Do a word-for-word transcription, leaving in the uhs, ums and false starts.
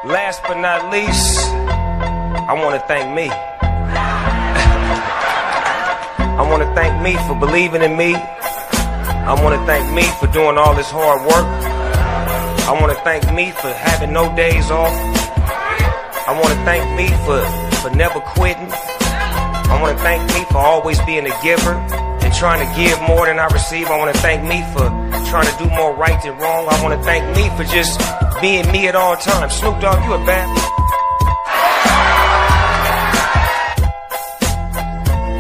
Last but not least, I want to thank me. I want to thank me for believing in me. I want to thank me for doing all this hard work. I want to thank me for having no days off. I want to thank me for, for never quitting. I want to thank me for always being a giver and trying to give more than I receive. I want to thank me for trying to do more right than wrong. I want to thank me for just being me at all times. Snoop Dogg, you a bad